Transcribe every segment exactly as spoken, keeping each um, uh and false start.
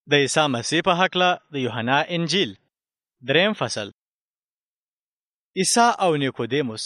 د عیسی مسیح په هکله د یوحنا انجیل دریم فصل. عیسی او نیکودیموس.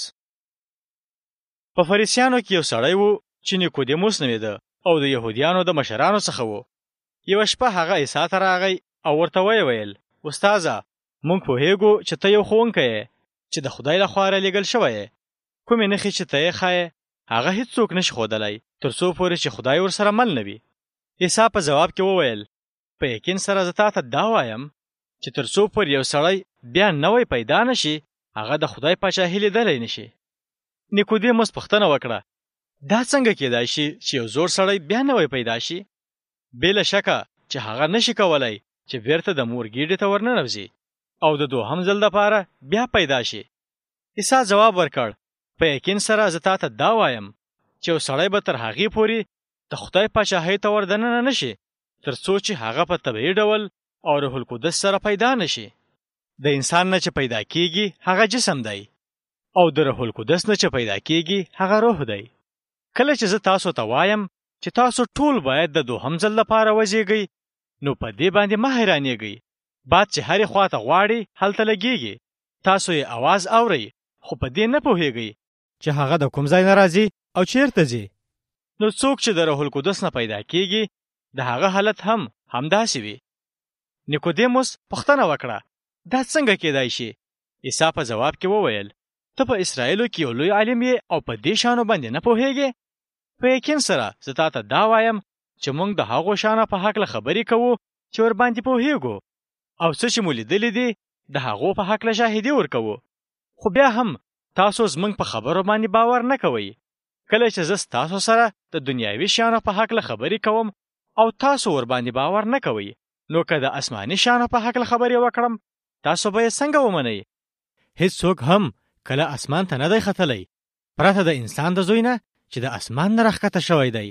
په فریسیانو کې یو سړی وو چې نیکودیموس نومیده او د یهودیانو د مشرانو څخه وو. یوه شپه هغه عیسی ته راغی او ورته ویې ویل: استاذه، موږ پوهیږو چې ته یو ښوونکی یې چې د خدای لخوا رالیږل شوی یې. کومې نښې چې ته یې ښایې هغه هیڅوک نشي ښودلی تر څو پورې چې خدای ورسره مل نه وي. عیسی په ځواب کې وویل: په یقین سره زه تا ته دا وایم چې تر څو پورې یو سړی بیا نوی پیدا نشي هغه د خدای پاچاهي لیدلی نشي. نیکودیموس پوښتنه وکړه: دا څنګه کیدای شي چې یو زوړ سړی بیا نوی پیدا شي؟ بېله شکه چې هغه نشي کولی چې بیرته د مور ګېډې ته ورننوځي او د دوهم ځل دپاره بیا پیدا شي. عیسی ځواب ورکړ: په یقین سره زه تا ته دا وایم چې یو سړی به تر هغې پورې د خدای پاچاهۍ ته وردننه نشي تر څو چې هغه په طبیعي ډول او روح القدس سره پیدا نشي. د انسان نه چې پیدا کیږي هغه جسم دی او د روح القدس نه چې پیدا کیږي هغه روح دی. کله چې زه تاسو ته وایم چې تاسو ټول باید د دوهم ځل لپاره وزیږئ، نو په دې باندې مه حیرانېږئ. باد چې هرې خواته غواړي هلته لګیږي، تاسو یې اواز اورئ خو په دې نه پوهیږئ چې هغه د کوم ځای نه راځي او چیرته ځي. نو څوک چې د روح القدس نه پیدا کیږي د هغه حالت هم همداسې وي. نیکودیموس پوښتنه وکړه: دا څنګه کیدای شي؟ عیسی په ځواب کې وویل: ته په اسرائیلو کې یو لوی عالم یې او په دې شانو باندې نه پوهیږې؟ په یقین سره زه تا ته دا وایم چې موږ د هغو شانو په هکله خبرې کوو چې ورباندې پوهیږو او څه چې مو لیدلي دي د هغو په هکله شاهدي ورکوو. خو بیا هم تاسو زموږ په خبرو باندې باور نه کوئ. کله چې زه ستاسو سره د دنیاوي شیانو په هکله خبرې کوم او تاسو ورباندې باور نه کوئ، نو که د آسماني شیانو په هکله خبرې وکړم تاسو به یې څنګه ومنئ؟ هیڅوک هم کله اسمان ته نه دی ختلی پرته د انسان د زوی نه چې د اسمان نه راښکته شوی دی.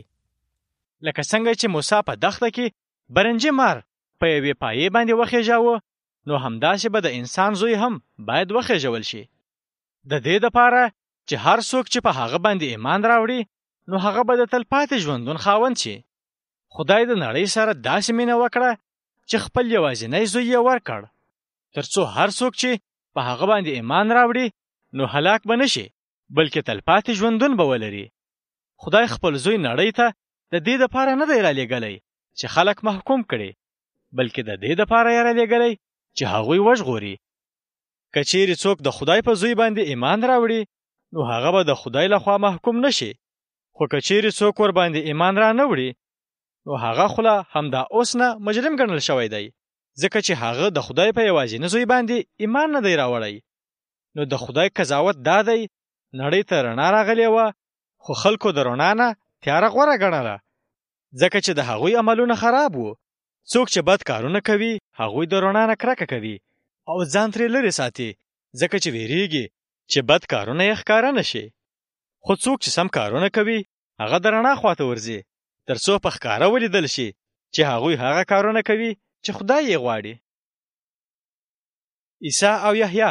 لکه څنګه چې موسی په دښته کې برنجي مار په یوې پایې باندې وخېژاوه، نو همداسې به د انسان زوی هم باید وخېژول شي. د دې دپاره چې هر څوک چې په هغه باندې ایمان راوړي نو هغه به د تلپاتې ژوندون خاوند شي. خدای د نړۍ سره داسې مینه وکړه چې خپل یوازینی زوی یې ورکړ تر څو هر څوک چې په هغه باندې ایمان راوړي نو هلاک به نشي بلکې تلپاتې ژوندون به ولري. خدای خپل زوی نړۍ ته د دې دپاره نه دی رالیږلی چې خلک محکوم کړي، بلکې د دې دپاره یې رالیږلی چې هغوی وژغوري. که چیرې څوک د خدای په زوی باندې ایمان راوړي نو هغه به د خدای لخوا محکوم نشي. خو که چیرې څوک ور باندې ایمان را نه وړي نو هغه خو له همدا اوس نه مجرم ګڼل شوی دی، ځکه چې هغه د خدای په یوازیني زوی باندې ایمان نه دی راوړی. نو د خدای قضاوت دا دی: نړۍ ته رڼا راغلې وه خو خلکو د رڼا نه تیاره غوره ګڼله، ځکه چې د هغوی عملونه خراب وو. څوک چې بد کارونه کوي هغوی د رڼا نه کرکه کوي او ځان ترې لرې ساتي، ځکه چې ویریږي چې بد کارونه یې ښکاره نشي. خو څوک چې سم کارونه کوي هغه د رڼا خواته ورځي تر څو په ښکاره ولیدل شي چې هغوی هغه کارونه کوي چې خدای یې غواړي. عیسی او یحیی.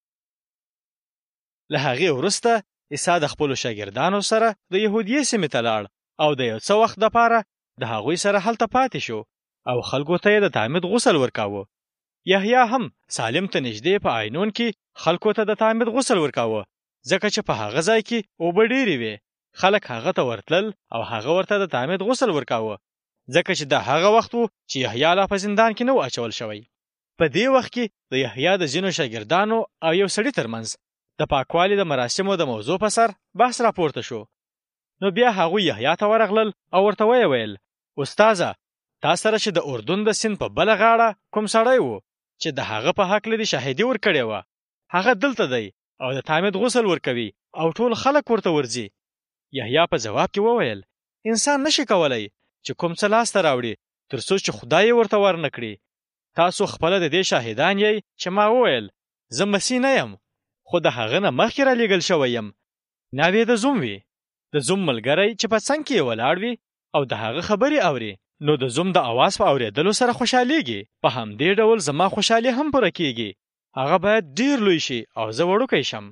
له هغې وروسته عیسی د خپلو شاګردانو سره د یهودیې سیمې ته لاړ او د یو څه وخت دپاره د هغوی سره هلته پاتې شو او خلکو ته یې د تعمید غسل ورکاوه. یحیی هم سالم ته نږدې په عینون کې خلکو ته د تعمید غسل ورکاوه، ځکه چې په هغه ځای کې اوبه ډېرې وې. خلک هغه ته ورتلل او هغه ورته د تعمید غسل ورکاوه، ځکه چې دا هغه وخت و چې یحیی لا په زندان کې نه و اچول شوی. په دې وخت کې د یحیی د ځینو شاګردانو او یو سړي ترمنځ د پاکوالي د مراسمو د موضوع په سر بحث راپورته شو. نو بیا هغوی یحیی ته ورغلل او ورته ویې ویل: استاذه، تا سره چې د اردن د سیند په بله غاړه کوم سړی و چې د هغه په هکله دې شاهدي ورکړې وه، هغه دلته دی او د تعمید غسل ورکوي او ټول خلک ورته ورځي. یحیی په ځواب کې وویل: انسان نشي کولی چې کوم څه لاسته راوړي تر څو چې خدای یې ورته ورنه کړي. تاسو خپله د دې شاهدان یئ چې ما وویل زه مسیح نه یم، خو د هغه نه مخکې رالیږل شوی یم. ناوې د زوم وي، د زوم ملګری چې په څنګ کې یې ولاړ وي او د هغه خبرې اوري، نو د زوم د اواز په اورېدلو سره خوشحالیږي. په همدې ډول زما خوشحالي هم پوره کیږي. هغه باید ډیر لوی شي او زه وړوکی شم.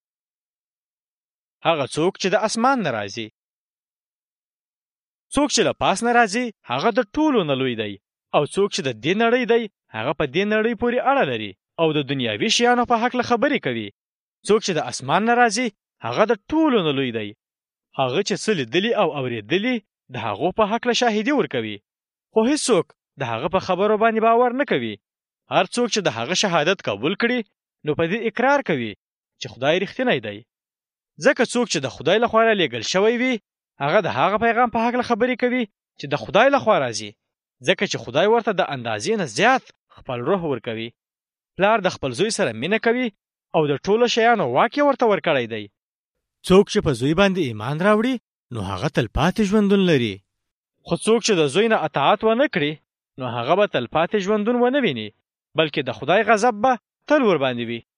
هغه څوک چې د اسمان نه راځي. څوک چې له پاس نه راځي هغه د ټولو نه لوی دی او څوک چې د دې نړۍ دی هغه په دې نړۍ پورې اړه لري او د دنیاوي شیانو په هکله خبرې کوي. څوک چې د اسمان نه راځي هغه د ټولو نه لوی دی. هغه چې څه لیدلي او اورېدلي د هغو په هکله شاهدي ورکوي، خو هیڅوک د هغه په خبرو باندې باور نه کوي. هر څوک چې د هغه شهادت قبول کړي نو په دې اقرار کوي چې خدای رښتینی دی. ځکه څوک چې د خدای لخوا لېږل شوی وي هغه د هغه پیغام په هکله خبرې کوي چې د خدای لخوا راځي، ځکه چې خدای ورته د اندازې نه زیات خپل روح ورکوي. پلار د خپل زوی سره مینه کوي او د ټولو شیانو واک یې ورته ورکړی دی. څوک چې په زوی باندې ایمان راوړي نو هغه تلپاتې ژوندون لري، خو څوک چې د زوی نه اطاعت ونه کړي نو هغه به تلپاتې ژوندون ونه ویني، بلکې د خدای غضب به تل ور باندې وي.